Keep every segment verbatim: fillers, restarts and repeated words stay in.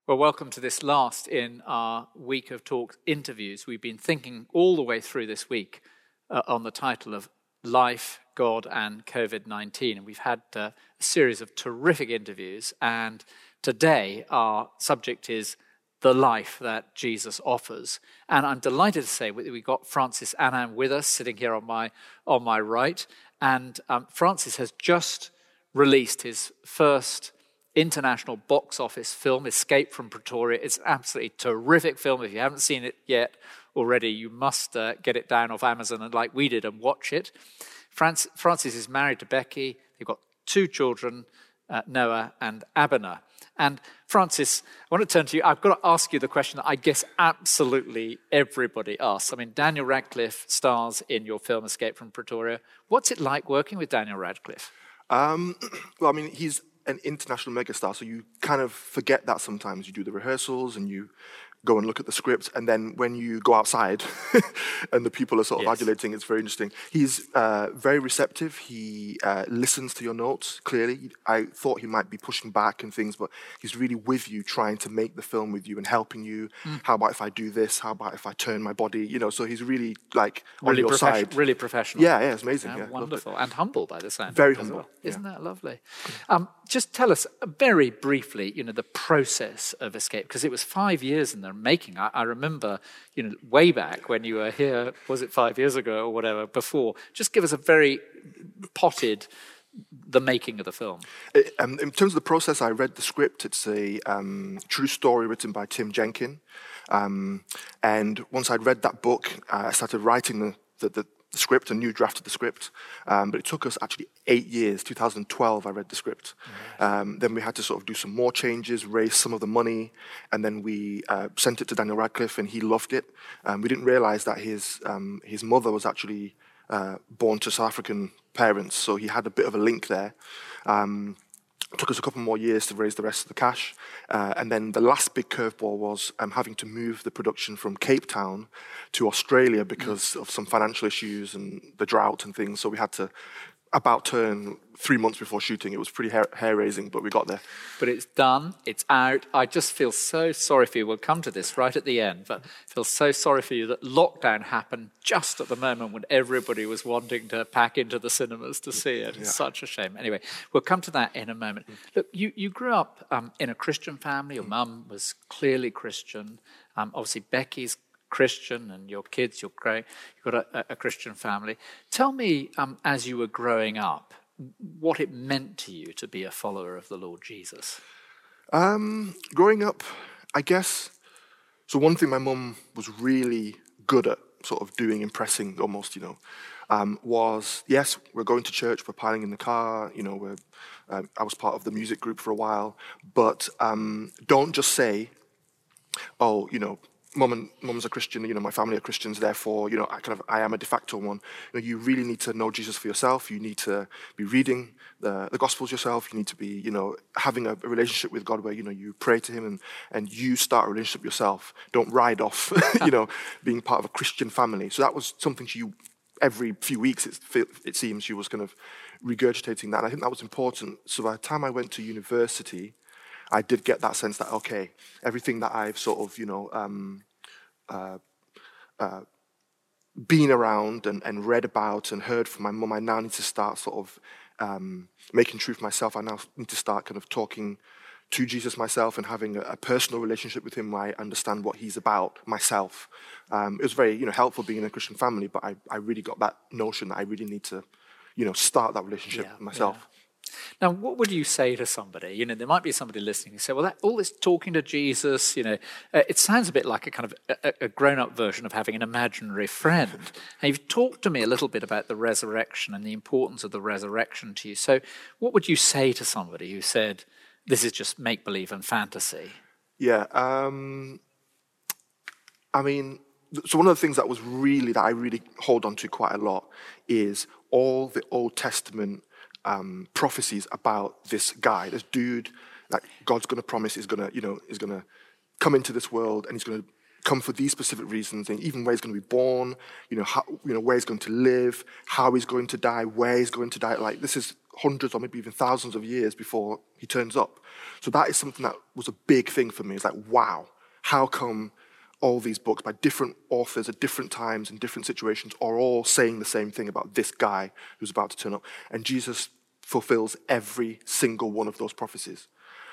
Well, welcome to this last in our week of talk interviews. We've been thinking all the way through this week uh, on the title of Life, God and COVID nineteen. And we've had uh, a series of terrific interviews. And today our subject is the life that Jesus offers. And I'm delighted to say we've got Francis Annan with us, sitting here on my, on my right. And um, Francis has just released his first international box office film, Escape from Pretoria. It's an absolutely terrific film. If you haven't seen it yet already, you must uh, get it down off Amazon and like we did and watch it. Francis, Francis is married to Becky. They've got two children, uh, Noah and Abner. And Francis, I want to turn to you. I've got to ask you the question that I guess absolutely everybody asks. I mean, Daniel Radcliffe stars in your film Escape from Pretoria. What's it like working with Daniel Radcliffe? Um, well, I mean, he's an international megastar, so you kind of forget that sometimes. You do the rehearsals and you go and look at the script, and then when you go outside and the people are sort of yes. adulating, it's very interesting. He's uh, very receptive. He uh, listens to your notes clearly. I thought he might be pushing back and things, but he's really with you, trying to make the film with you and helping you. Mm. How about if I do this? How about if I turn my body? You know, so he's really like on really your side. Really professional. Yeah, yeah, it's amazing. Yeah, yeah, wonderful. And humble by the sound. Very of it humble. As well. Yeah. Isn't that lovely? Um, just tell us very briefly, you know, the process of Escape, because it was five years in the making. I, I remember, you know, way back when you were here, was it five years ago or whatever, before? Just give us a very potted, the making of the film. It, um, in terms of the process, I read the script. It's a um, true story written by Tim Jenkin. Um, and once I'd read that book, uh, I started writing the, the, the the script, a new draft of the script, um, but it took us actually eight years. two thousand twelve, I read the script. Yes. Um, then we had to sort of do some more changes, raise some of the money, and then we uh, sent it to Daniel Radcliffe, and he loved it. Um, we didn't realize that his um, his mother was actually uh, born to South African parents, so he had a bit of a link there. Um, It took us a couple more years to raise the rest of the cash. Uh, and then the last big curveball was um, having to move the production from Cape Town to Australia because mm. of some financial issues and the drought and things. So we had to about turn three months before shooting. It was pretty hair- hair-raising, but we got there. But it's done. It's out. I just feel so sorry for you. We'll come to this right at the end, but I feel so sorry for you that lockdown happened just at the moment when everybody was wanting to pack into the cinemas to see it. It's yeah. such a shame. Anyway, we'll come to that in a moment. Mm. Look, you, you grew up um, in a Christian family. Your mm. mum was clearly Christian. Um, obviously, Becky's Christian, and your kids, you're growing, you've got a, a Christian family. Tell me, um, as you were growing up, what it meant to you to be a follower of the Lord Jesus. Um, growing up, I guess, so one thing my mum was really good at sort of doing, impressing almost, you know, um, was, yes, we're going to church, we're piling in the car, you know, we're, uh, I was part of the music group for a while, but um, don't just say, oh, you know, Mum and mum's a Christian, you know, my family are Christians, therefore, you know, I kind of I am a de facto one. You know, you really need to know Jesus for yourself. You need to be reading the, the Gospels yourself. You need to be, you know, having a, a relationship with God where, you know, you pray to Him and, and you start a relationship yourself. Don't ride off, you know, being part of a Christian family. So that was something she, every few weeks, it, it seems, she was kind of regurgitating that. And I think that was important. So by the time I went to university, I did get that sense that, okay, everything that I've sort of, you know, um, uh, uh, been around and, and read about and heard from my mum, I now need to start sort of um, making truth myself. I now need to start kind of talking to Jesus myself and having a, a personal relationship with Him where I understand what He's about myself. Um, it was very, you know, helpful being in a Christian family, but I, I really got that notion that I really need to, you know, start that relationship yeah, myself. Yeah. Now, what would you say to somebody? You know, there might be somebody listening who say, well, that, all this talking to Jesus, you know, uh, it sounds a bit like a kind of a, a grown-up version of having an imaginary friend. And you've talked to me a little bit about the resurrection and the importance of the resurrection to you. So what would you say to somebody who said, this is just make-believe and fantasy? Yeah, um, I mean, so one of the things that was really, that I really hold on to quite a lot is all the Old Testament Um, prophecies about this guy, this dude that God's going to promise is going to, you know, is going to come into this world and he's going to come for these specific reasons, and even where he's going to be born, you know, how, you know, where he's going to live, how he's going to die, where he's going to die. Like, this is hundreds or maybe even thousands of years before he turns up. So that is something that was a big thing for me. It's like, wow, how come all these books by different authors at different times in different situations are all saying the same thing about this guy who's about to turn up? And Jesus fulfills every single one of those prophecies.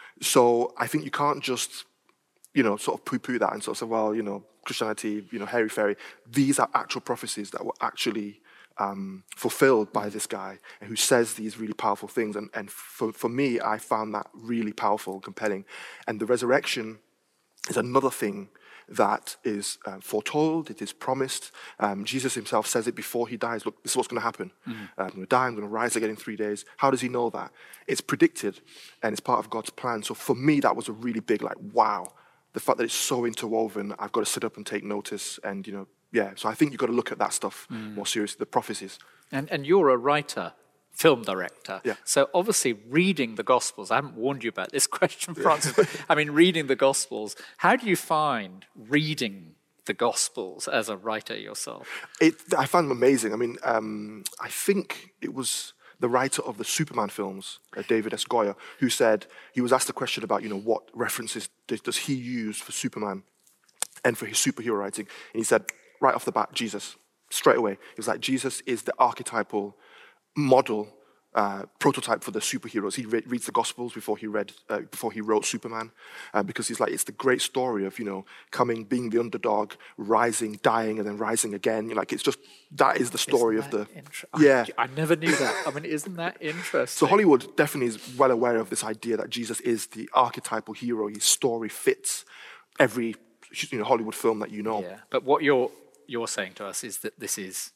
So I think you can't just, you know, sort of poo-poo that and sort of say, well, you know, Christianity, you know, hairy-fairy. These are actual prophecies that were actually um, fulfilled by this guy and who says these really powerful things. And, and for, for me, I found that really powerful, compelling. And the resurrection is another thing that is uh, foretold, it is promised. Um, Jesus himself says it before he dies. Look, this is what's going to happen. Mm-hmm. uh, I'm going to die, I'm going to rise again in three days. How does he know that? It's predicted, and it's part of God's plan. So for me, that was a really big, like, wow. The fact that it's so interwoven, I've got to sit up and take notice. And, you know, yeah, so I think you've got to look at that stuff mm. more seriously, the prophecies. And, and you're a writer, film director. Yeah. So obviously reading the Gospels, I haven't warned you about this question, Francis, but I mean, reading the Gospels, how do you find reading the Gospels as a writer yourself? It, I found them amazing. I mean, um, I think it was the writer of the Superman films, uh, David S. Goyer, who said, he was asked a question about, you know, what references does, does he use for Superman and for his superhero writing? And he said, right off the bat, Jesus, straight away. He was like, Jesus is the archetypal model, uh, prototype for the superheroes. He re- reads the Gospels before he read, uh, before he wrote Superman, uh, because he's like, it's the great story of, you know, coming, being the underdog, rising, dying, and then rising again. Like, it's just, that is the story isn't of the, inter- yeah. I, I never knew that. I mean, isn't that interesting? So Hollywood definitely is well aware of this idea that Jesus is the archetypal hero. His story fits every, you know, Hollywood film that you know. Yeah, but what you're you're saying to us is that this is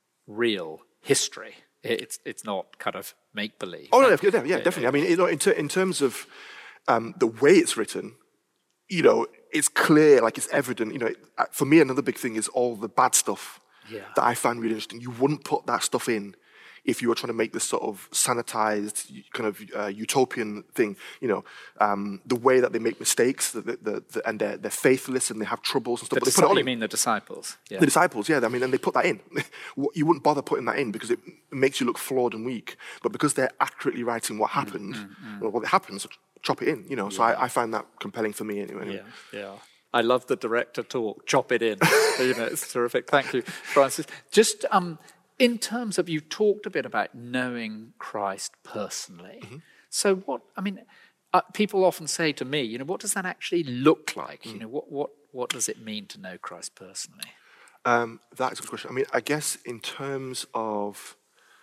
real history. It's it's not kind of make-believe. Oh, no, yeah, yeah, yeah, definitely. I mean, you know, in, ter- in terms of um, the way it's written, you know, it's clear, like it's evident. You know, for me, another big thing is all the bad stuff yeah. that I find really interesting. You wouldn't put that stuff in if you were trying to make this sort of sanitized, kind of uh, utopian thing. You know, um, the way that they make mistakes, the, the, the, and they're, they're faithless and they have troubles and stuff. The but they disi- put it all you in. mean the disciples? Yeah. The disciples, yeah. I mean, and they put that in. You wouldn't bother putting that in because it makes you look flawed and weak. But because they're accurately writing what happened, mm, mm, mm. well, what happens, chop it in. You know, yeah. So I, I find that compelling for me anyway. Yeah, yeah. I love the director talk. Chop it in. You know, it's terrific. Thank you, Francis. Just um, in terms of, you talked a bit about knowing Christ personally. Mm-hmm. So what? I mean, uh, people often say to me, you know, what does that actually look like? Mm. You know, what what what does it mean to know Christ personally? Um, that's a good question. I mean, I guess in terms of,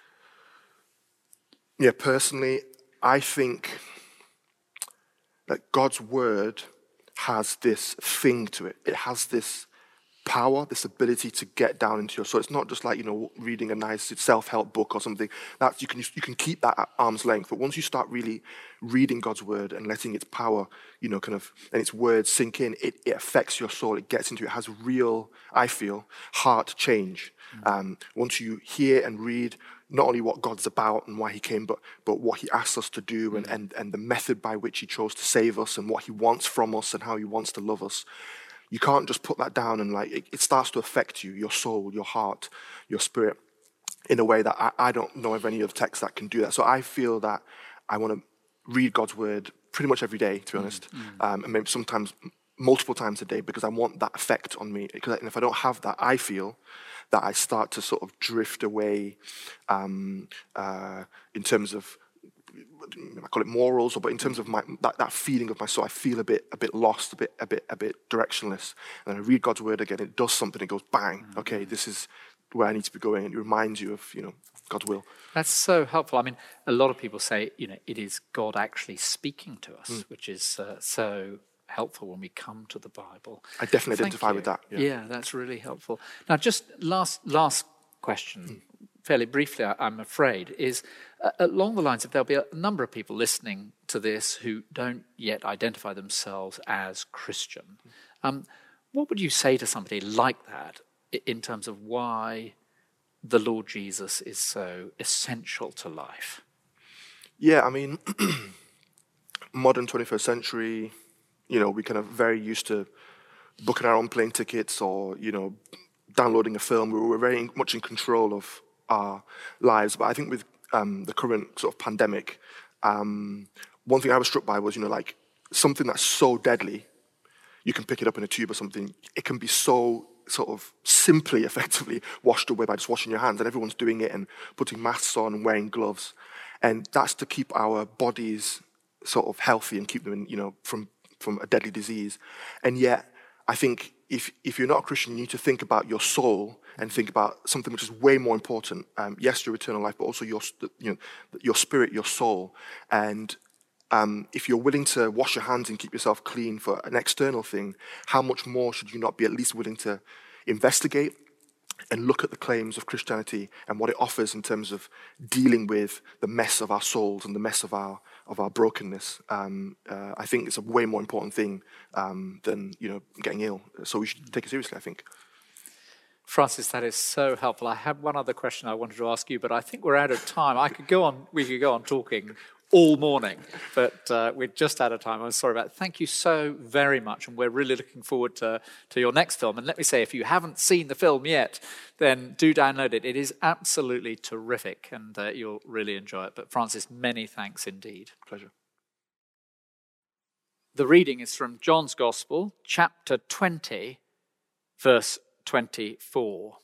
yeah, personally, I think that God's word has this thing to it. It has this power, this ability to get down into your soul. It's not just like, you know, reading a nice self-help book or something. That's, you can you can keep that at arm's length. But once you start really reading God's word and letting its power, you know, kind of, and its words sink in, it, it affects your soul. It gets into it. It has real, I feel, heart change. Mm-hmm. Um, once you hear and read not only what God's about and why he came, but but what he asks us to do, mm-hmm. and, and, and the method by which he chose to save us and what he wants from us and how he wants to love us. You can't just put that down and like, it, it starts to affect you, your soul, your heart, your spirit, in a way that I, I don't know of any other text that can do that. So I feel that I want to read God's word pretty much every day, to be honest, mm-hmm. um, and maybe sometimes multiple times a day, because I want that effect on me. Because, and if I don't have that, I feel that I start to sort of drift away um, uh, in terms of, I call it morals, or but in terms of my that, that feeling of my soul, I feel a bit a bit lost, a bit a bit a bit directionless. And I read God's word again, it does something, it goes bang, mm-hmm. okay, this is where I need to be going, and it reminds you of, you know, God's will. That's so helpful. I mean, a lot of people say, you know, it is God actually speaking to us, mm. which is uh, so helpful when we come to the Bible. I definitely Thank identify you. with that. Yeah. yeah, that's really helpful. Now, just last last question. Mm. Fairly briefly, I'm afraid, is uh, along the lines of there'll be a number of people listening to this who don't yet identify themselves as Christian. Um, what would you say to somebody like that in terms of why the Lord Jesus is so essential to life? Yeah, I mean, modern twenty-first century, you know, we kind of very used to booking our own plane tickets or, you know, downloading a film. We were very much in control of our lives. But I think with um, the current sort of pandemic, um, one thing I was struck by was, you know, like something that's so deadly, you can pick it up in a tube or something. It can be so sort of simply, effectively washed away by just washing your hands, and everyone's doing it and putting masks on and wearing gloves. And that's to keep our bodies sort of healthy and keep them, in, you know, from, from a deadly disease. And yet, I think if if you're not a Christian, you need to think about your soul and think about something which is way more important. Um, yes, your eternal life, but also your, you know, your spirit, your soul. And um, if you're willing to wash your hands and keep yourself clean for an external thing, how much more should you not be at least willing to investigate and look at the claims of Christianity and what it offers in terms of dealing with the mess of our souls and the mess of our of our brokenness? Um, uh, I think it's a way more important thing um, than, you know, getting ill. So we should take it seriously, I think. Francis, that is so helpful. I had one other question I wanted to ask you, but I think we're out of time. I could go on. We could go on talking all morning, but uh, we're just out of time. I'm sorry about it. Thank you so very much, and we're really looking forward to, to your next film. And let me say, if you haven't seen the film yet, then do download it. It is absolutely terrific, and uh, you'll really enjoy it. But Francis, many thanks indeed. Pleasure. The reading is from John's Gospel, chapter twenty, verse twenty-four.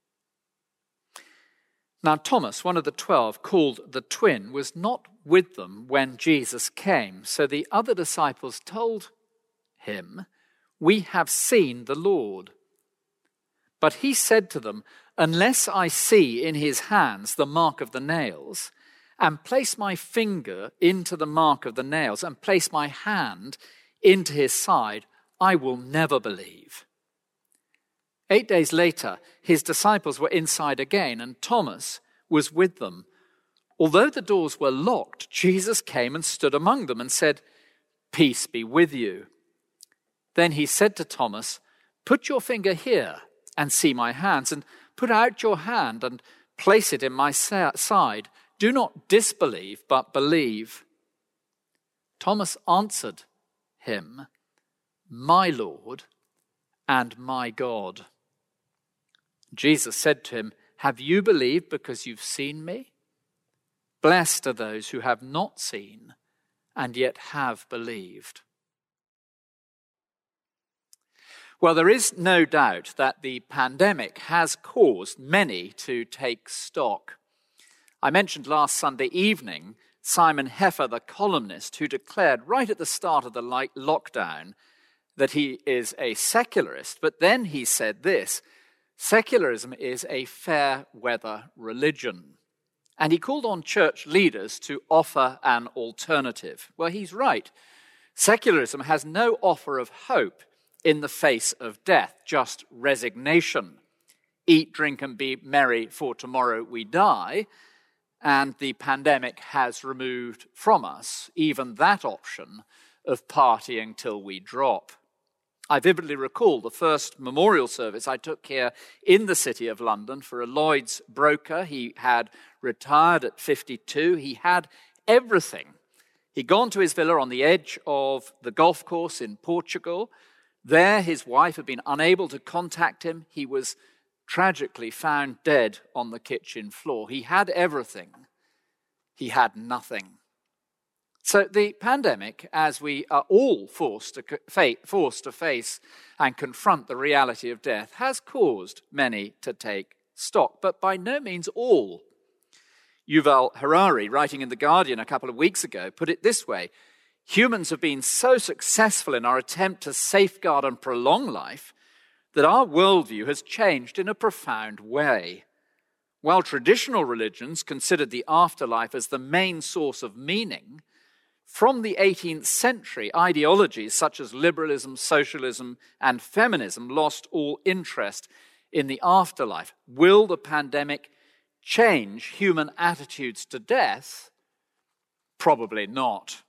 Now Thomas, one of the twelve, called the twin, was not with them when Jesus came. So the other disciples told him, "We have seen the Lord." But he said to them, "Unless I see in his hands the mark of the nails, and place my finger into the mark of the nails, and place my hand into his side, I will never believe." Eight days later, his disciples were inside again, and Thomas was with them. Although the doors were locked, Jesus came and stood among them and said, "Peace be with you." Then he said to Thomas, "Put your finger here and see my hands, and put out your hand and place it in my side. Do not disbelieve, but believe." Thomas answered him, "My Lord and my God." Jesus said to him, "Have you believed because you've seen me? Blessed are those who have not seen and yet have believed." Well, there is no doubt that the pandemic has caused many to take stock. I mentioned last Sunday evening Simon Heffer, the columnist, who declared right at the start of the lockdown that he is a secularist, but then he said this: secularism is a fair-weather religion. And he called on church leaders to offer an alternative. Well, he's right. Secularism has no offer of hope in the face of death, just resignation. Eat, drink, and be merry, for tomorrow we die. And the pandemic has removed from us even that option of partying till we drop. I vividly recall the first memorial service I took here in the city of London for a Lloyd's broker. He had retired at fifty-two. He had everything. He'd gone to his villa on the edge of the golf course in Portugal. There, his wife had been unable to contact him. He was tragically found dead on the kitchen floor. He had everything. He had nothing. So the pandemic, as we are all forced to, fa- forced to face and confront the reality of death, has caused many to take stock, but by no means all. Yuval Harari, writing in The Guardian a couple of weeks ago, put it this way: humans have been so successful in our attempt to safeguard and prolong life that our worldview has changed in a profound way. While traditional religions considered the afterlife as the main source of meaning, from the eighteenth century, ideologies such as liberalism, socialism, and feminism lost all interest in the afterlife. Will the pandemic change human attitudes to death? Probably not.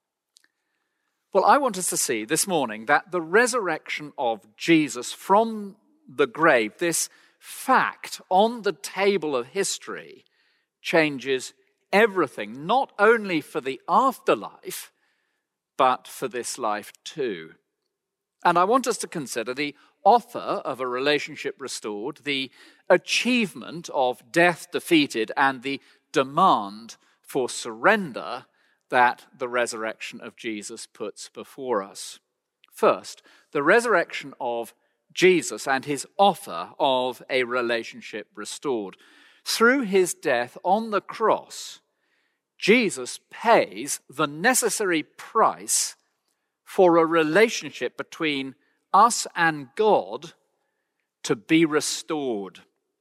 Well, I want us to see this morning that the resurrection of Jesus from the grave, this fact on the table of history, changes everything, not only for the afterlife, but for this life too. And I want us to consider the offer of a relationship restored, the achievement of death defeated, and the demand for surrender that the resurrection of Jesus puts before us. First, the resurrection of Jesus and his offer of a relationship restored. Through his death on the cross, Jesus pays the necessary price for a relationship between us and God to be restored.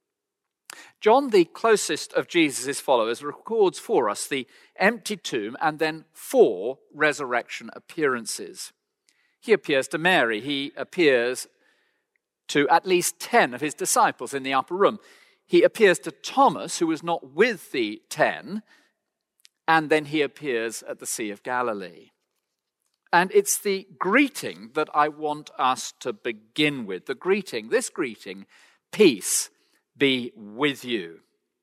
John, the closest of Jesus' followers, records for us the empty tomb and then four resurrection appearances. He appears to Mary. He appears to at least ten of his disciples in the upper room. He appears to Thomas, who was not with the ten, and then he appears at the Sea of Galilee. And it's the greeting that I want us to begin with. The greeting, this greeting, peace be with you.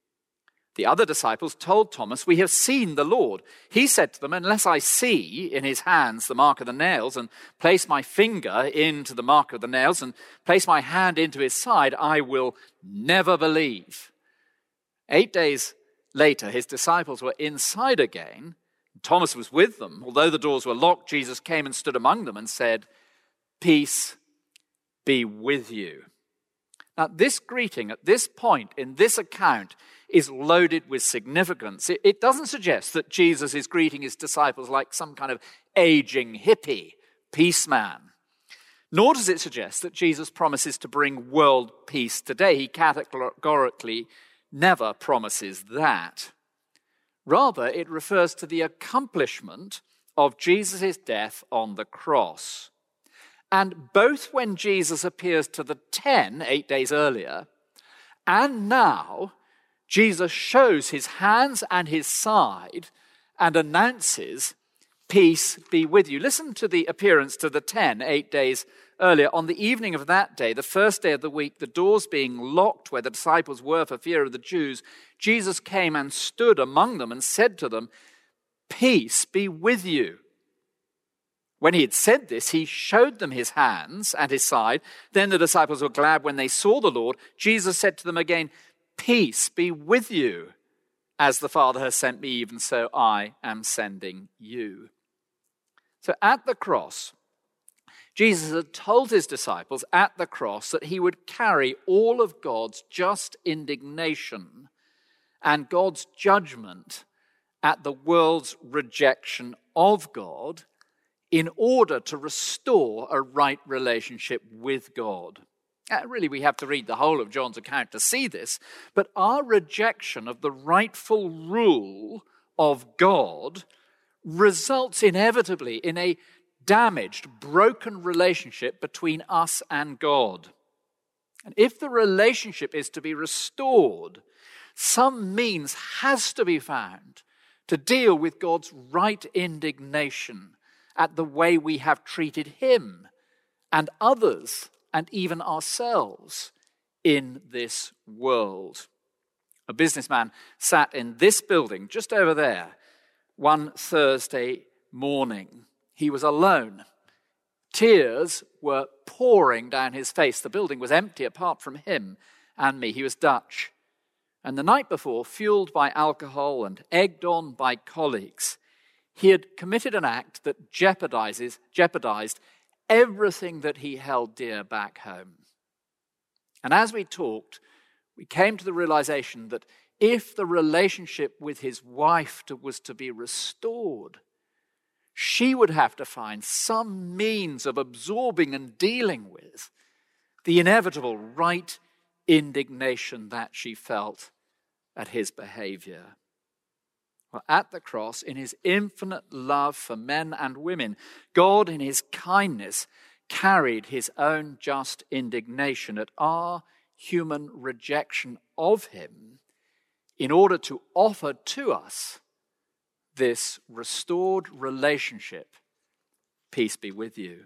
The other disciples told Thomas, we have seen the Lord. He said to them, unless I see in his hands the mark of the nails and place my finger into the mark of the nails and place my hand into his side, I will never believe. Eight days later, his disciples were inside again. Thomas was with them. Although the doors were locked, Jesus came and stood among them and said, peace be with you. Now, this greeting at this point in this account is loaded with significance. It, it doesn't suggest that Jesus is greeting his disciples like some kind of aging hippie, peace man. Nor does it suggest that Jesus promises to bring world peace today. He categorically never promises that. Rather, it refers to the accomplishment of Jesus' death on the cross. And both when Jesus appears to the ten, eight days earlier, and now, Jesus shows his hands and his side and announces, peace be with you. Listen to the appearance to the ten, eight days earlier. On the evening of that day, the first day of the week, the doors being locked where the disciples were for fear of the Jews, Jesus came and stood among them and said to them, peace be with you. When he had said this, he showed them his hands and his side. Then the disciples were glad when they saw the Lord. Jesus said to them again, peace be with you. As the Father has sent me, even so I am sending you. So at the cross, Jesus had told his disciples at the cross that he would carry all of God's just indignation and God's judgment at the world's rejection of God in order to restore a right relationship with God. Uh, really, we have to read the whole of John's account to see this, but our rejection of the rightful rule of God results inevitably in a damaged, broken relationship between us and God. And if the relationship is to be restored, some means has to be found to deal with God's right indignation at the way we have treated him and others and even ourselves in this world. A businessman sat in this building just over there one Thursday morning. He was alone. Tears were pouring down his face. The building was empty apart from him and me. He was Dutch. And the night before, fueled by alcohol and egged on by colleagues, he had committed an act that jeopardizes, jeopardized everything that he held dear back home. And as we talked, we came to the realization that if the relationship with his wife to, was to be restored, she would have to find some means of absorbing and dealing with the inevitable right indignation that she felt at his behavior. Well, at the cross, in his infinite love for men and women, God, in his kindness, carried his own just indignation at our human rejection of him in order to offer to us this restored relationship. Peace be with you.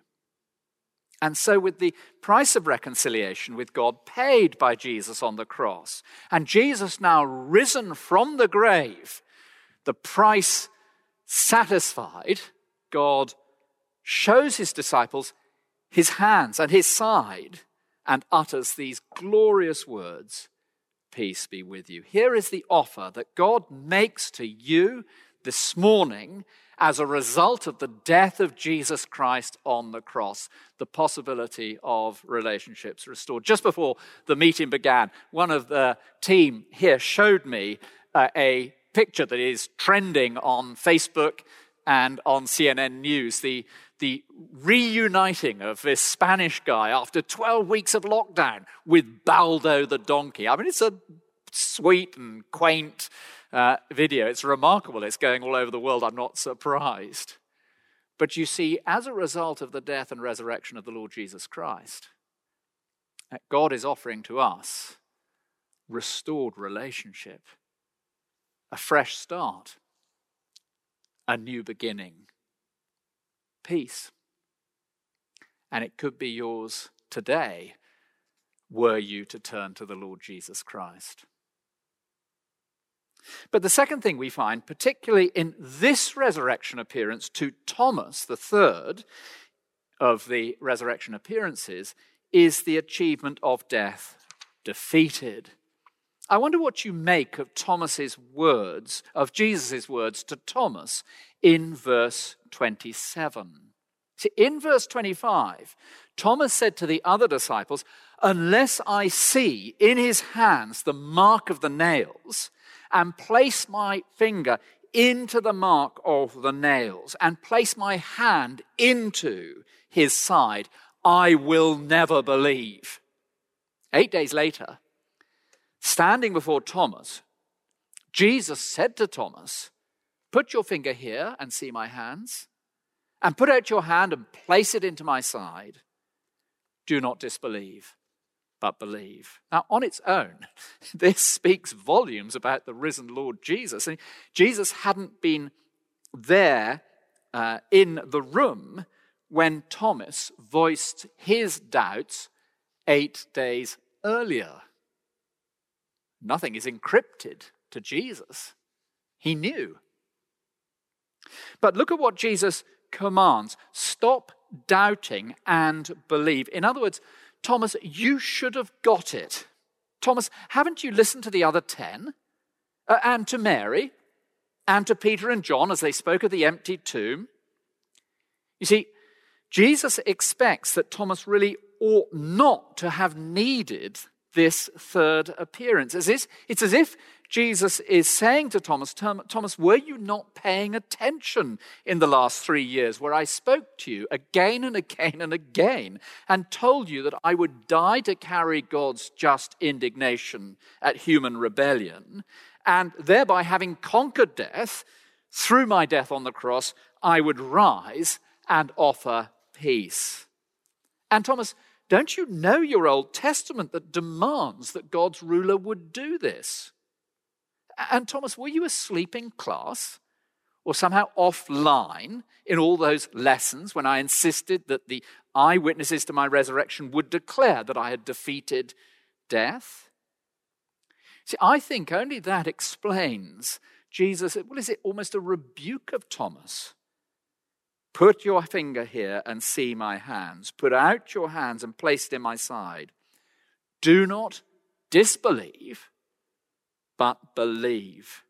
And so with the price of reconciliation with God paid by Jesus on the cross, and Jesus now risen from the grave, the price satisfied, God shows his disciples his hands and his side and utters these glorious words, "Peace be with you." Here is the offer that God makes to you this morning as a result of the death of Jesus Christ on the cross, the possibility of relationships restored. Just before the meeting began, one of the team here showed me uh, a picture that is trending on Facebook and on C N N News, the, the reuniting of this Spanish guy after twelve weeks of lockdown with Baldo the donkey. I mean, it's a sweet and quaint uh, video. It's remarkable. It's going all over the world. I'm not surprised. But you see, as a result of the death and resurrection of the Lord Jesus Christ, God is offering to us restored relationship, a fresh start, a new beginning, peace. And it could be yours today were you to turn to the Lord Jesus Christ. But the second thing we find, particularly in this resurrection appearance to Thomas, the third of the resurrection appearances, is the achievement of death defeated. I wonder what you make of Thomas's words, of Jesus' words to Thomas in verse twenty-seven. See, in verse twenty-five, Thomas said to the other disciples, "Unless I see in his hands the mark of the nails, and place my finger into the mark of the nails, and place my hand into his side, I will never believe." Eight days later, standing before Thomas, Jesus said to Thomas, "Put your finger here and see my hands, and put out your hand and place it into my side. Do not disbelieve, but believe." Now, on its own, this speaks volumes about the risen Lord Jesus. And Jesus hadn't been there uh, in the room when Thomas voiced his doubts eight days earlier. Nothing is encrypted to Jesus. He knew. But look at what Jesus commands. Stop doubting and believe. In other words, Thomas, you should have got it. Thomas, haven't you listened to the other ten? Uh, and to Mary? And to Peter and John as they spoke of the empty tomb? You see, Jesus expects that Thomas really ought not to have needed this third appearance. It's as if Jesus is saying to Thomas, Thomas, were you not paying attention in the last three years where I spoke to you again and again and again and told you that I would die to carry God's just indignation at human rebellion, and thereby having conquered death, through my death on the cross, I would rise and offer peace. And Thomas, don't you know your Old Testament that demands that God's ruler would do this? And Thomas, were you asleep in class or somehow offline in all those lessons when I insisted that the eyewitnesses to my resurrection would declare that I had defeated death? See, I think only that explains Jesus, what is it, almost a rebuke of Thomas. Put your finger here and see my hands. Put out your hands and place it in my side. Do not disbelieve, but believe.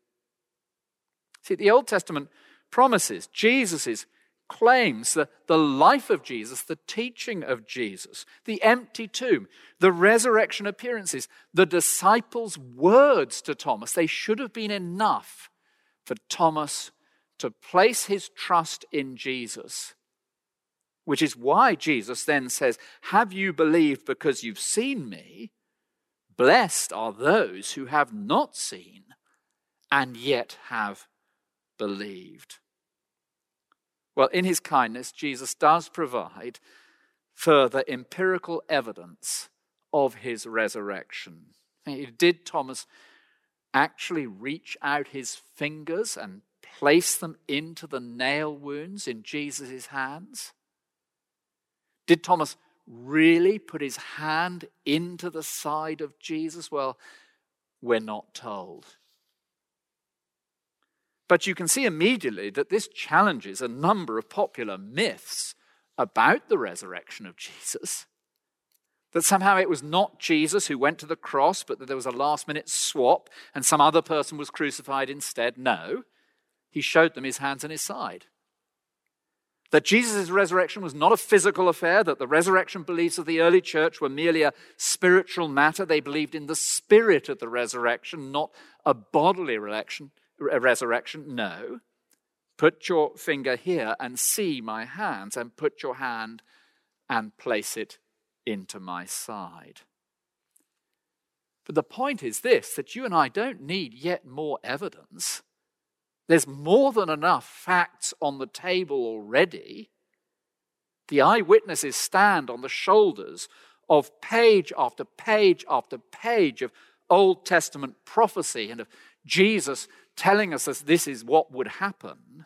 See, the Old Testament promises, Jesus' claims, the, the life of Jesus, the teaching of Jesus, the empty tomb, the resurrection appearances, the disciples' words to Thomas, they should have been enough for Thomas to place his trust in Jesus, which is why Jesus then says, have you believed because you've seen me? Blessed are those who have not seen and yet have believed. Well, in his kindness, Jesus does provide further empirical evidence of his resurrection. Did Thomas actually reach out his fingers and place them into the nail wounds in Jesus' hands? Did Thomas really put his hand into the side of Jesus? Well, we're not told. But you can see immediately that this challenges a number of popular myths about the resurrection of Jesus. That somehow it was not Jesus who went to the cross, but that there was a last-minute swap and some other person was crucified instead. No, he showed them his hands and his side. That Jesus' resurrection was not a physical affair, that the resurrection beliefs of the early church were merely a spiritual matter. They believed in the spirit of the resurrection, not a bodily resurrection. No. Put your finger here and see my hands, and put your hand and place it into my side. But the point is this, that you and I don't need yet more evidence. There's more than enough facts on the table already. The eyewitnesses stand on the shoulders of page after page after page of Old Testament prophecy and of Jesus telling us that this is what would happen.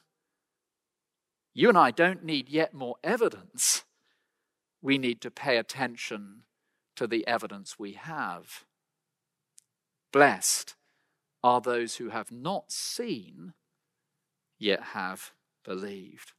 You and I don't need yet more evidence. We need to pay attention to the evidence we have. Blessed are those who have not seen, yet have believed.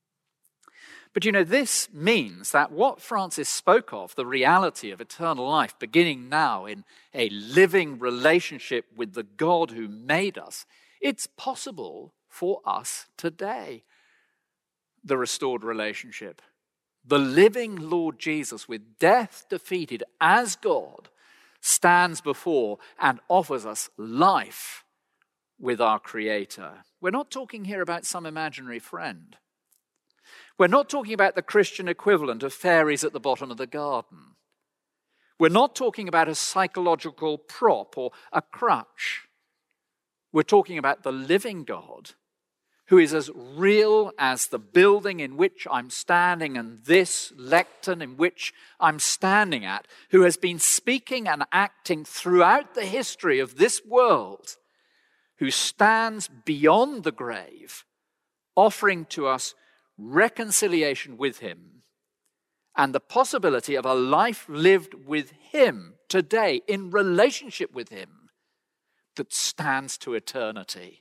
But you know, this means that what Francis spoke of, the reality of eternal life beginning now in a living relationship with the God who made us, it's possible for us today. The restored relationship. The living Lord Jesus, with death defeated as God, stands before and offers us life with our Creator. We're not talking here about some imaginary friend. We're not talking about the Christian equivalent of fairies at the bottom of the garden. We're not talking about a psychological prop or a crutch. We're talking about the living God who is as real as the building in which I'm standing and this lectern in which I'm standing at, who has been speaking and acting throughout the history of this world, who stands beyond the grave, offering to us reconciliation with him and the possibility of a life lived with him today in relationship with him that stands to eternity.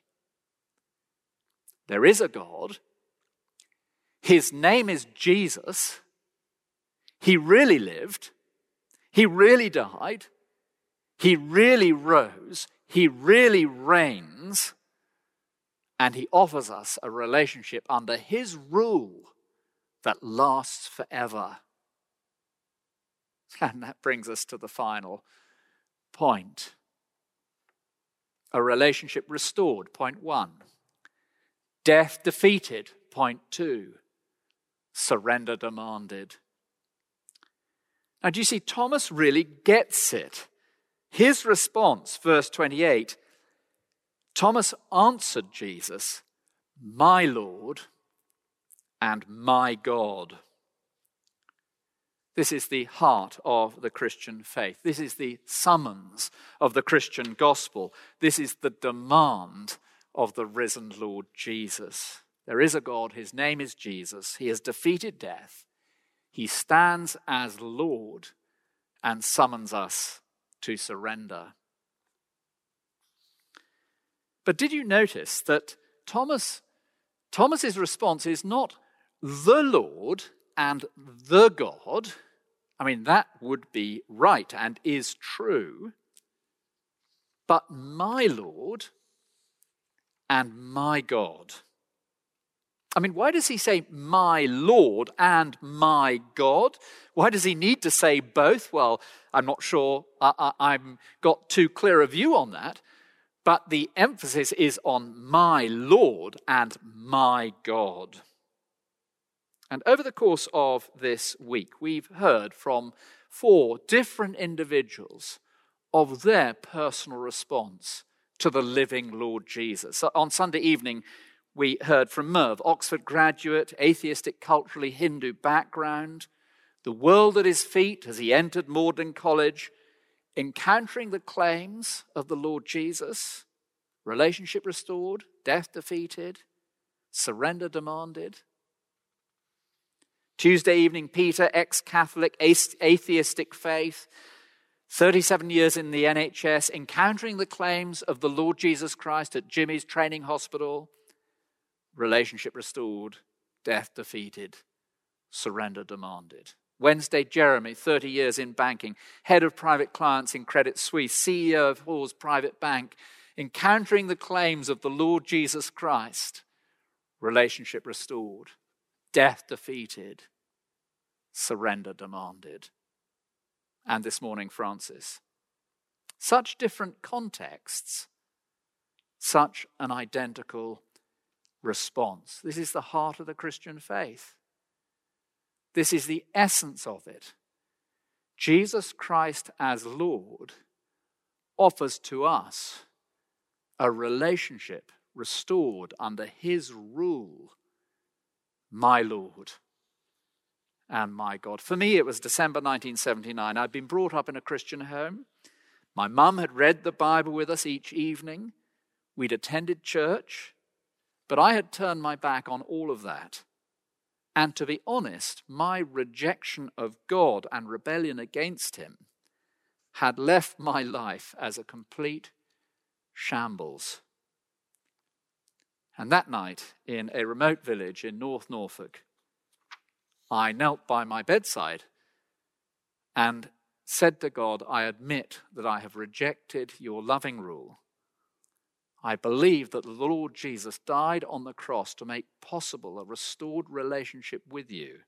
There is a God. His name is Jesus. He really lived. He really died. He really rose. He really reigns. And he offers us a relationship under his rule that lasts forever. And that brings us to the final point. A relationship restored, point one. Death defeated, point two. Surrender demanded. Now, do you see, Thomas really gets it. His response, verse twenty-eight, Thomas answered Jesus, "My Lord and my God." This is the heart of the Christian faith. This is the summons of the Christian gospel. This is the demand of the risen Lord Jesus. There is a God, his name is Jesus. He has defeated death. He stands as Lord and summons us to surrender. But did you notice that Thomas, Thomas's response is not the Lord and the God? I mean, that would be right and is true. But my Lord and my God. I mean, why does he say my Lord and my God? Why does he need to say both? Well, I'm not sure I, I, I've got too clear a view on that. But the emphasis is on my Lord and my God. And over the course of this week, we've heard from four different individuals of their personal response to the living Lord Jesus. So on Sunday evening, we heard from Merv, Oxford graduate, atheistic, culturally Hindu background, the world at his feet as he entered Magdalen College, encountering the claims of the Lord Jesus, relationship restored, death defeated, surrender demanded. Tuesday evening, Peter, ex-Catholic, atheistic faith, thirty-seven years in the N H S, encountering the claims of the Lord Jesus Christ at Jimmy's training hospital, relationship restored, death defeated, surrender demanded. Wednesday, Jeremy, thirty years in banking, head of private clients in Credit Suisse, C E O of Hall's Private Bank, encountering the claims of the Lord Jesus Christ, relationship restored, death defeated, surrender demanded. And this morning, Francis. Such different contexts, such an identical response. This is the heart of the Christian faith. This is the essence of it. Jesus Christ as Lord offers to us a relationship restored under his rule, my Lord and my God. For me, it was December nineteen seventy-nine. I'd been brought up in a Christian home. My mum had read the Bible with us each evening. We'd attended church, but I had turned my back on all of that. And to be honest, my rejection of God and rebellion against him had left my life as a complete shambles. And that night, in a remote village in North Norfolk, I knelt by my bedside and said to God, I admit that I have rejected your loving rule. I believe that the Lord Jesus died on the cross to make possible a restored relationship with you.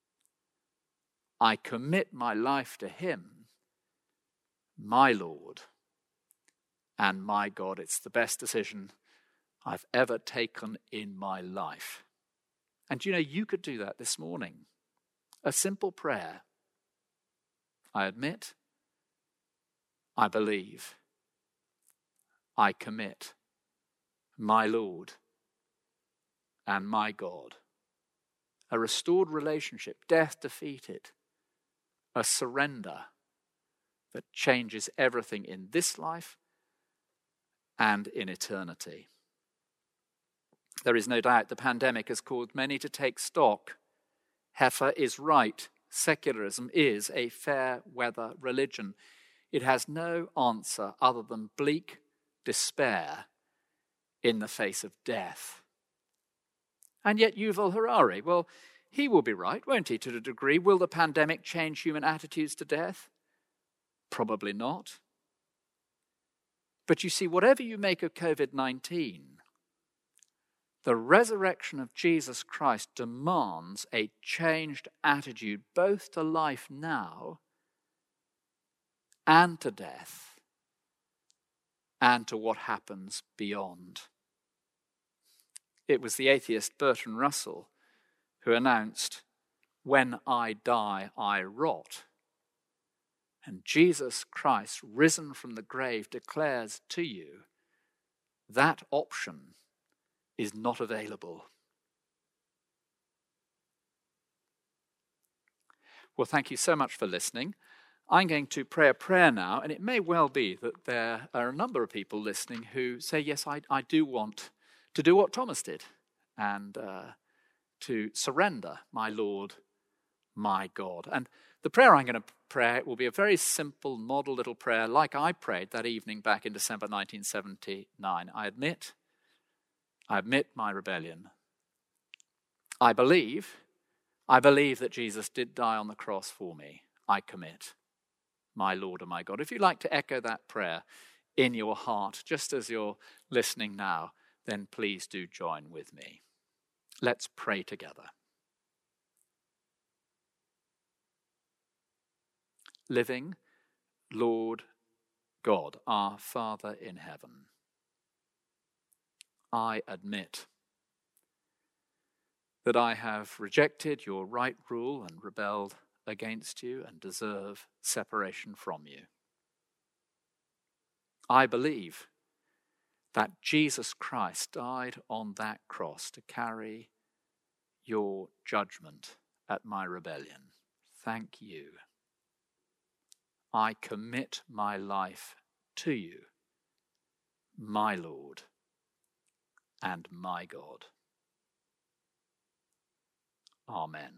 I commit my life to him, my Lord and my God. It's the best decision I've ever taken in my life. And you know, you could do that this morning. A simple prayer. I admit, I believe, I commit, my Lord and my God. A restored relationship, death defeated, a surrender that changes everything in this life and in eternity. There is no doubt the pandemic has caused many to take stock. Heffer is right. Secularism is a fair weather religion. It has no answer other than bleak despair in the face of death. And yet Yuval Harari, well, he will be right, won't he, to a degree? Will the pandemic change human attitudes to death? Probably not. But you see, whatever you make of covid nineteen, the resurrection of Jesus Christ demands a changed attitude both to life now and to death and to what happens beyond. It was the atheist Bertrand Russell who announced, "When I die, I rot." And Jesus Christ, risen from the grave, declares to you that option is not available. Well, thank you so much for listening. I'm going to pray a prayer now, and it may well be that there are a number of people listening who say, yes, I, I do want to do what Thomas did, and uh, to surrender, my Lord, my God. And the prayer I'm going to pray will be a very simple, model little prayer like I prayed that evening back in December nineteen seventy-nine. I admit I admit my rebellion. I believe, I believe that Jesus did die on the cross for me. I commit, my Lord and my God. If you'd like to echo that prayer in your heart, just as you're listening now, then please do join with me. Let's pray together. Living Lord God, our Father in heaven, I admit that I have rejected your right rule and rebelled against you and deserve separation from you. I believe that Jesus Christ died on that cross to carry your judgment at my rebellion. Thank you. I commit my life to you, my Lord and my God. Amen.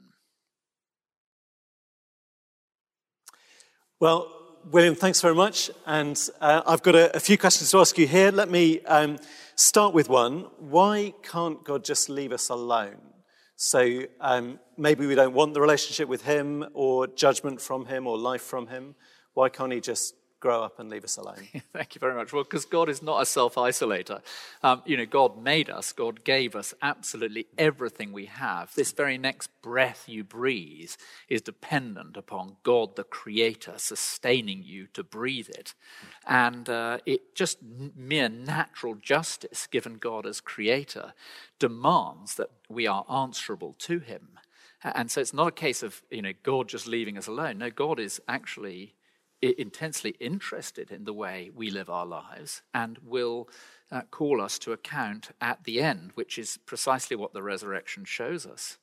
Well, William, thanks very much. And uh, I've got a, a few questions to ask you here. Let me um, start with one. Why can't God just leave us alone? So um, maybe we don't want the relationship with him or judgment from him or life from him. Why can't he just grow up and leave us alone? Thank you very much. Well, because God is not a self-isolator. Um, you know, God made us. God gave us absolutely everything we have. This very next breath you breathe is dependent upon God, the Creator, sustaining you to breathe it. And uh, it just mere natural justice, given God as Creator, demands that we are answerable to him. And so it's not a case of, you know, God just leaving us alone. No, God is actually intensely interested in the way we live our lives and will uh, call us to account at the end, which is precisely what the resurrection shows us.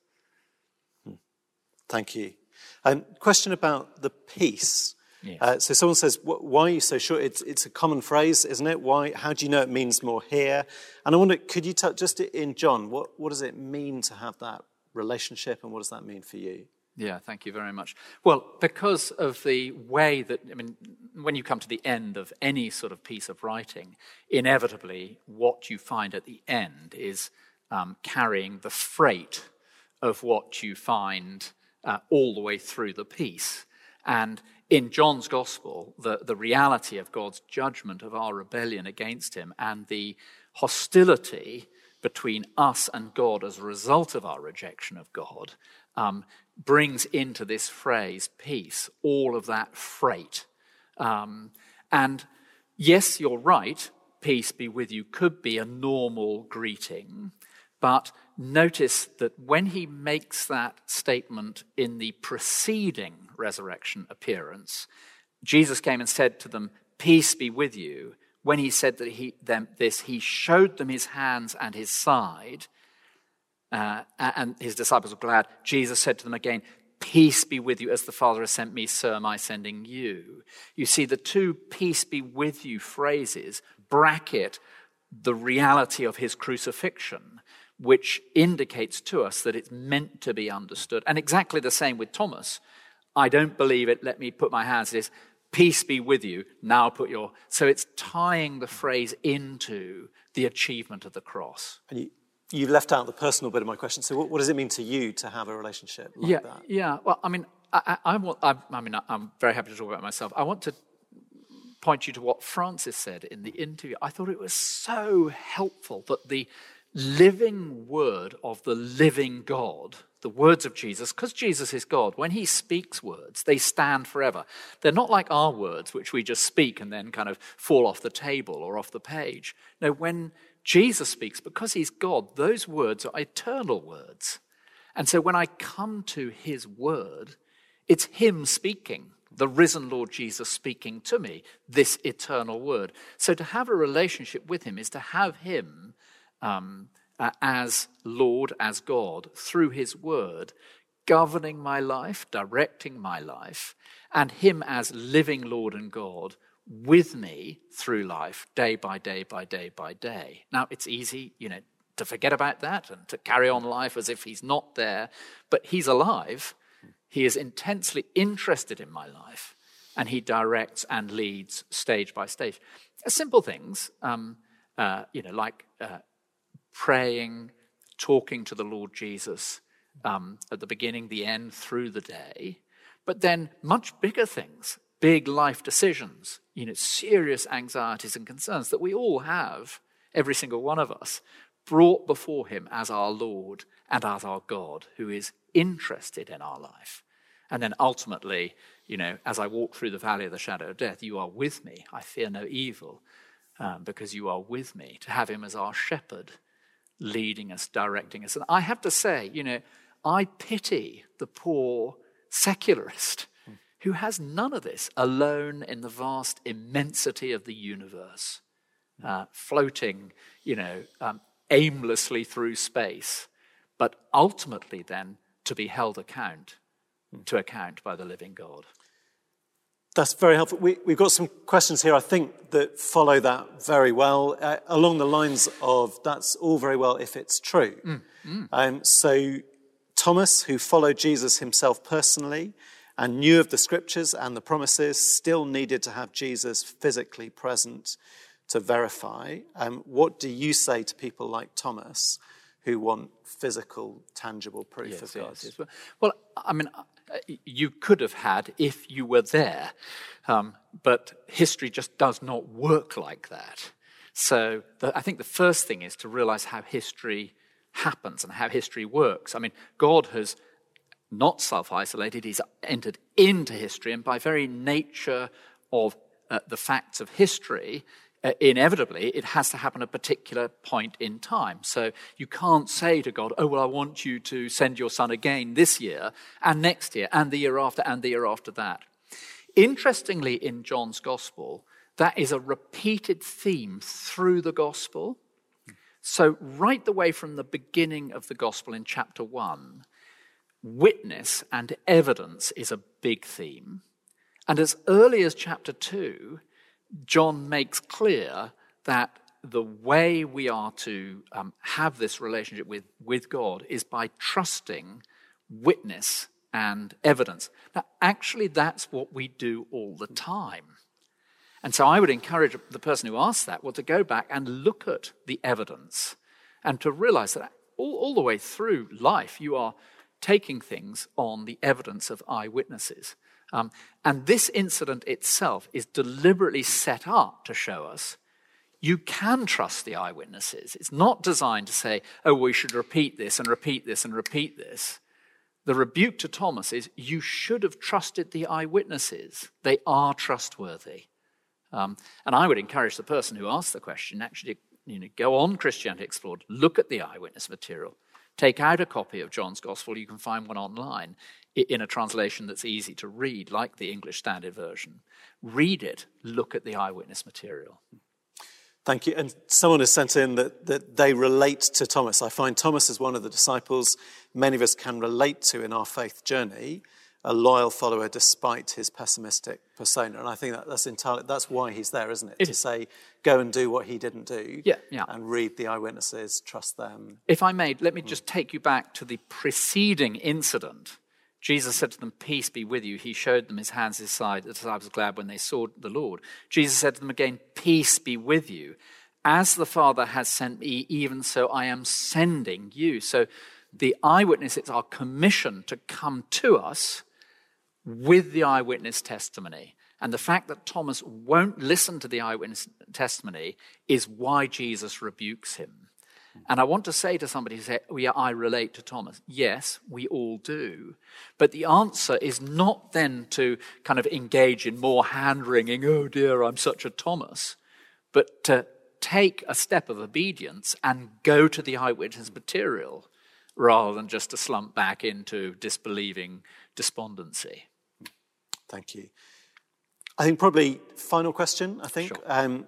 Thank you. Um, question about the peace. Yes. Uh, so someone says, why are you so sure? It's, it's a common phrase, isn't it? Why? How do you know it means more here? And I wonder, could you tell, just in John, what, what does it mean to have that relationship, and what does that mean for you? Yeah, thank you very much. Well, because of the way that, I mean, when you come to the end of any sort of piece of writing, inevitably what you find at the end is um, carrying the freight of what you find uh, all the way through the piece. And in John's gospel, the, the reality of God's judgment of our rebellion against him and the hostility between us and God as a result of our rejection of God um, brings into this phrase, peace, all of that freight. Um, and yes, you're right, peace be with you could be a normal greeting, but notice that when he makes that statement in the preceding resurrection appearance, Jesus came and said to them, peace be with you. When he said that he, them, this, he showed them his hands and his side, uh, and his disciples were glad. Jesus said to them again, peace be with you, as the Father has sent me, so am I sending you. You see, the two peace be with you phrases bracket the reality of his crucifixion, which indicates to us that it's meant to be understood. And exactly the same with Thomas. I don't believe it, let me put my hands to this. Peace be with you, now put your... So it's tying the phrase into the achievement of the cross. And you, you've left out the personal bit of my question. So what, what does it mean to you to have a relationship like yeah, that? Yeah, well, I mean, I, I, I, want, I, I mean, I'm very happy to talk about myself. I want to point you to what Francis said in the interview. I thought it was so helpful that the living word of the living God, the words of Jesus, because Jesus is God, when he speaks words, they stand forever. They're not like our words, which we just speak and then kind of fall off the table or off the page. No, when Jesus speaks, because he's God, those words are eternal words. And so when I come to his word, it's him speaking, the risen Lord Jesus speaking to me, this eternal word. So to have a relationship with him is to have him Um, uh, as Lord, as God, through his word, governing my life, directing my life, and him as living Lord and God with me through life, day by day by day by day. Now, it's easy, you know, to forget about that and to carry on life as if he's not there, but he's alive. He is intensely interested in my life, and he directs and leads stage by stage. Simple things, um, uh, you know, like... Uh, praying, talking to the Lord Jesus um, at the beginning, the end, through the day. But then much bigger things, big life decisions, you know, serious anxieties and concerns that we all have, every single one of us, brought before him as our Lord and as our God, who is interested in our life. And then ultimately, you know, as I walk through the valley of the shadow of death, you are with me. I fear no evil um, because you are with me, to have him as our shepherd, leading us, directing us. And I have to say, you know, I pity the poor secularist who has none of this, alone in the vast immensity of the universe, uh, floating, you know, um, aimlessly through space, but ultimately then to be held account, to account by the living God. That's very helpful. We, we've got some questions here, I think, that follow that very well, uh, along the lines of that's all very well if it's true. Mm, mm. Um, so Thomas, who followed Jesus himself personally and knew of the scriptures and the promises, still needed to have Jesus physically present to verify. Um, what do you say to people like Thomas, who want physical, tangible proof Yes, of God. yes, yes. Well, I mean, you could have had if you were there, um, but history just does not work like that. So the, I think the first thing is to realize how history happens and how history works. I mean, God has not self-isolated, he's entered into history, and by very nature of uh, the facts of history, uh, inevitably it has to happen at a particular point in time. So you can't say to God, oh, well, I want you to send your son again this year and next year and the year after and the year after that. Interestingly, in John's gospel, that is a repeated theme through the gospel. So right the way from the beginning of the gospel in chapter one, witness and evidence is a big theme. And as early as chapter two, John makes clear that the way we are to um, have this relationship with, with God is by trusting witness and evidence. Now, actually, that's what we do all the time. And so I would encourage the person who asks that, well, to go back and look at the evidence and to realize that all, all the way through life, you are taking things on the evidence of eyewitnesses. Um, and this incident itself is deliberately set up to show us you can trust the eyewitnesses. It's not designed to say, oh, we should repeat this and repeat this and repeat this. The rebuke to Thomas is, you should have trusted the eyewitnesses. They are trustworthy. Um, and I would encourage the person who asked the question, actually, you know, go on Christianity Explored, look at the eyewitness material. Take out a copy of John's Gospel. You can find one online in a translation that's easy to read, like the English Standard Version. Read it. Look at the eyewitness material. Thank you. And someone has sent in that, that they relate to Thomas. I find Thomas is one of the disciples many of us can relate to in our faith journey, a loyal follower despite his pessimistic persona. And I think that that's entirely, that's why he's there, isn't it? it to is. say, go and do what he didn't do. Yeah, yeah. And read the eyewitnesses, trust them. If I may, let me just take you back to the preceding incident. Jesus said to them, peace be with you. He showed them his hands, his side. The disciples were glad when they saw the Lord. Jesus said to them again, peace be with you. As the Father has sent me, even so I am sending you. So the eyewitnesses are commissioned to come to us with the eyewitness testimony. And the fact that Thomas won't listen to the eyewitness testimony is why Jesus rebukes him. And I want to say to somebody who says, well, yeah, I relate to Thomas. Yes, we all do. But the answer is not then to kind of engage in more hand-wringing, oh dear, I'm such a Thomas, but to take a step of obedience and go to the eyewitness material rather than just to slump back into disbelieving despondency. Thank you. I think probably final question, I think. Sure. Um,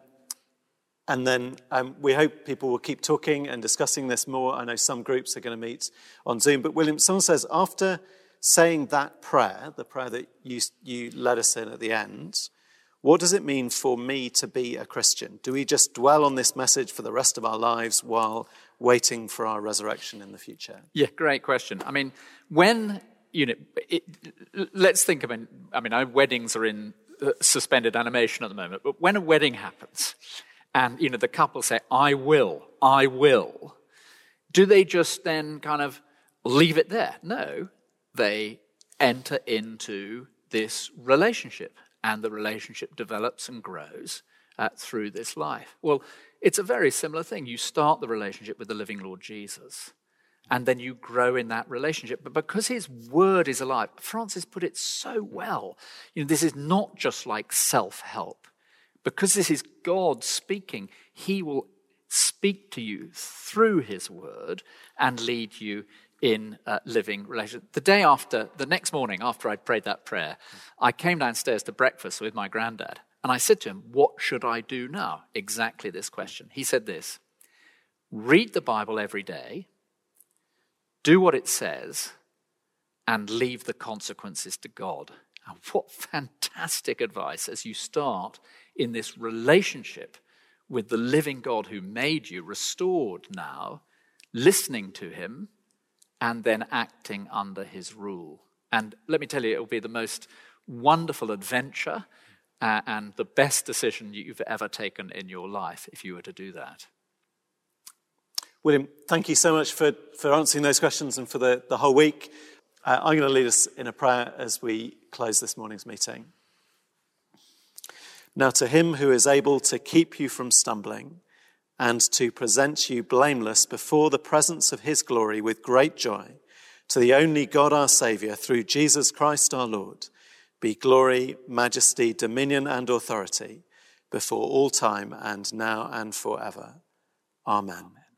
and then um, we hope people will keep talking and discussing this more. I know some groups are going to meet on Zoom. But William, someone says, after saying that prayer, the prayer that you, you led us in at the end, what does it mean for me to be a Christian? Do we just dwell on this message for the rest of our lives while waiting for our resurrection in the future? Yeah, great question. I mean, when... You know, it, let's think of it. I mean, our weddings are in uh, suspended animation at the moment, but when a wedding happens and, you know, the couple say, I will, I will, do they just then kind of leave it there? No, they enter into this relationship and the relationship develops and grows uh, through this life. Well, it's a very similar thing. You start the relationship with the living Lord Jesus. And then you grow in that relationship. But because his word is alive, Francis put it so well. You know, this is not just like self-help. Because this is God speaking, he will speak to you through his word and lead you in a living relationship. The day after, the next morning after I'd prayed that prayer, I came downstairs to breakfast with my granddad. And I said to him, what should I do now? Exactly this question. He said this, read the Bible every day, do what it says, and leave the consequences to God. And what fantastic advice as you start in this relationship with the living God who made you, restored now, listening to him, and then acting under his rule. And let me tell you, it will be the most wonderful adventure uh, and the best decision you've ever taken in your life if you were to do that. William, thank you so much for, for answering those questions and for the, the whole week. Uh, I'm going to lead us in a prayer as we close this morning's meeting. Now to him who is able to keep you from stumbling and to present you blameless before the presence of his glory with great joy, to the only God our Saviour, through Jesus Christ our Lord, be glory, majesty, dominion and authority before all time and now and forever. Amen.